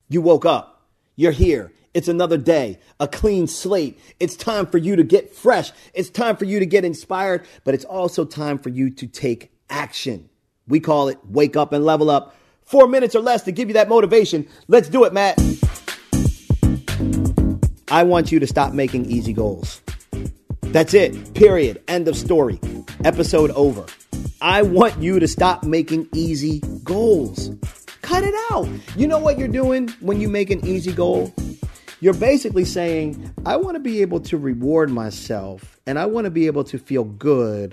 You woke up. You're here. It's another day, a clean slate. It's time for you to get fresh. It's time for you to get inspired, but it's also time for you to take action. We call it wake up and level up. 4 minutes or less to give you that motivation. Let's do it, Matt. I want you to stop making easy goals. That's it. Period. End of story. Episode over. I want you to stop making easy goals. Cut it out. You know what you're doing when you make an easy goal? You're basically saying, I want to be able to reward myself and I want to be able to feel good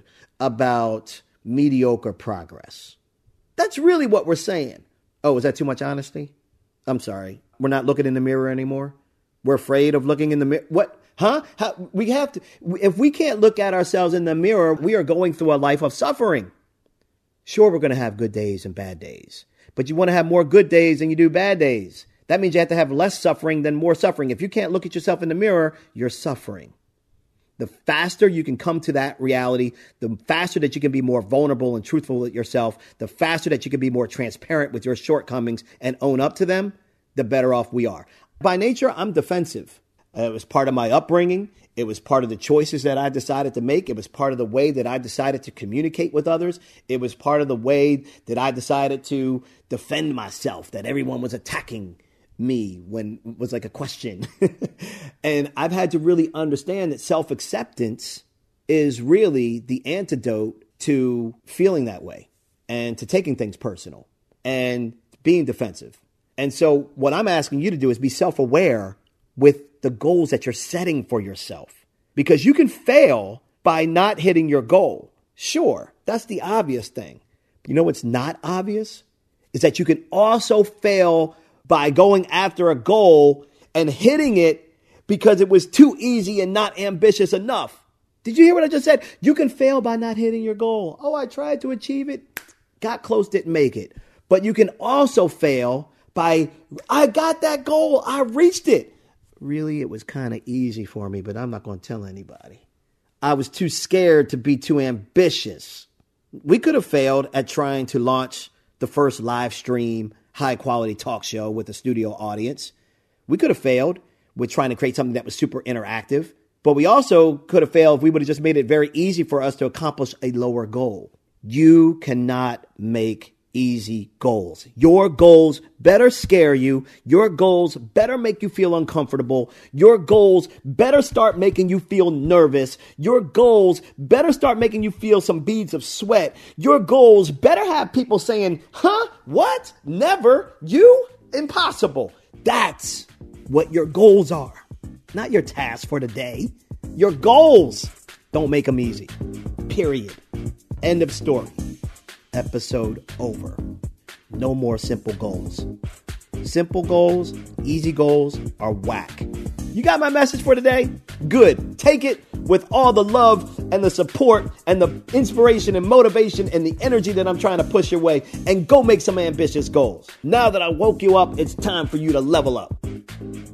about mediocre progress. That's really what we're saying. Oh, is that too much honesty? I'm sorry. We're not looking in the mirror anymore. We're afraid of looking in the mirror. What? Huh? We have to. If we can't look at ourselves in the mirror, we are going through a life of suffering. Sure, we're going to have good days and bad days, but you want to have more good days than you do bad days. That means you have to have less suffering than more suffering. If you can't look at yourself in the mirror, you're suffering. The faster you can come to that reality, the faster that you can be more vulnerable and truthful with yourself, the faster that you can be more transparent with your shortcomings and own up to them, the better off we are. By nature, I'm defensive. It was part of my upbringing. It was part of the choices that I decided to make. It was part of the way that I decided to communicate with others. It was part of the way that I decided to defend myself, that everyone was attacking me when it was like a question. And I've had to really understand that self-acceptance is really the antidote to feeling that way and to taking things personal and being defensive. And so what I'm asking you to do is be self-aware with the goals that you're setting for yourself, because you can fail by not hitting your goal. Sure, that's the obvious thing. You know what's not obvious is that you can also fail by going after a goal and hitting it because it was too easy and not ambitious enough. Did you hear what I just said? You can fail by not hitting your goal. Oh, I tried to achieve it, got close, didn't make it. But you can also fail by, I got that goal, I reached it. Really, it was kind of easy for me, but I'm not going to tell anybody. I was too scared to be too ambitious. We could have failed at trying to launch the first live stream, high quality talk show with a studio audience. We could have failed with trying to create something that was super interactive, but we also could have failed if we would have just made it very easy for us to accomplish a lower goal. You cannot make easy goals. Your goals better scare you. Your goals better make you feel uncomfortable. Your goals better start making you feel nervous. Your goals better start making you feel some beads of sweat. Your goals better have people saying, huh? What? Never? You? Impossible. That's what your goals are. Not your tasks for the day. Your goals. Don't make them easy. Period. End of story. Episode over. No more simple goals. Simple goals, easy goals are whack. You got my message for today? Good. Take it with all the love and the support and the inspiration and motivation and the energy that I'm trying to push your way, and go make some ambitious goals. Now that I woke you up, it's time for you to level up.